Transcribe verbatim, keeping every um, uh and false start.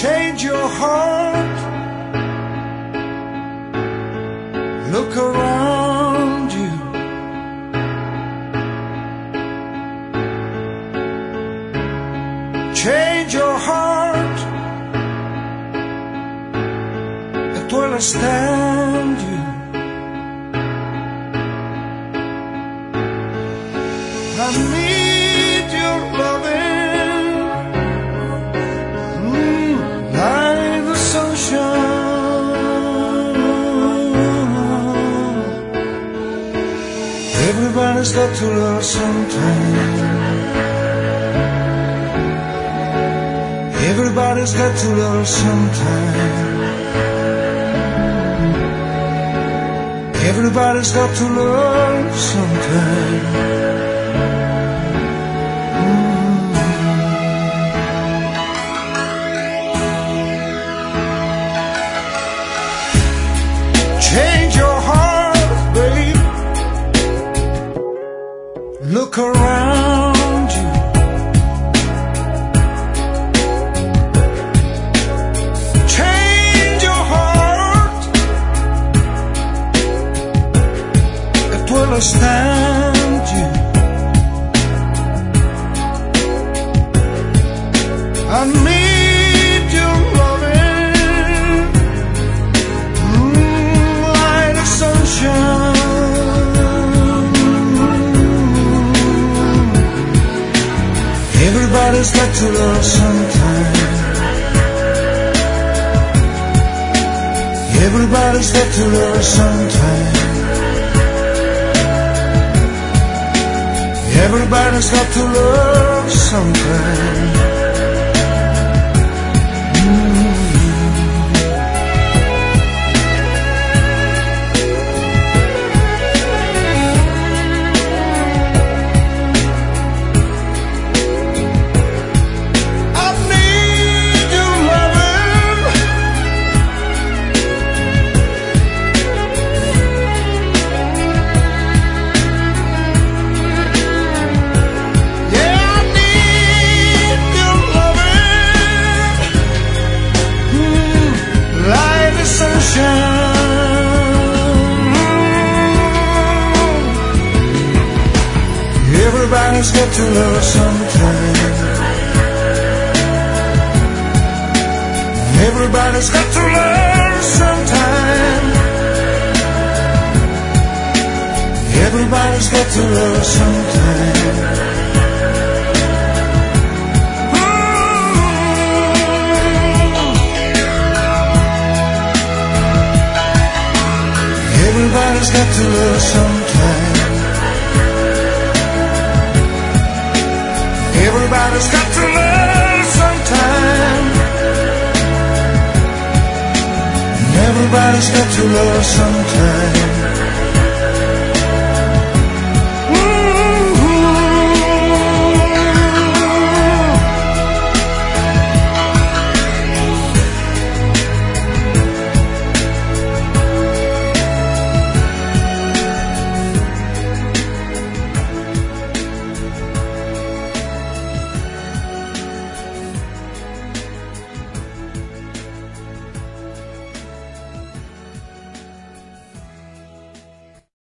Change your heart. Look around you. Change your heart. It will stand you. I need your loving, mm, like the sunshine. Everybody's got to love sometime. Everybody's got to love sometime. Everybody's got to love sometime. Change your heart, babe. Look around you. Change your heart. It will stand you. I need your loving, mm, like the sunshine. Everybody's got to love sometime. Everybody's got to love sometime. Everybody's got to love sometime. Everybody's got to love sometime. Everybody's got to love sometime. Everybody's got to love sometime. Everybody's got to love sometime. Everybody's got to love sometime. Everybody's got to love sometime.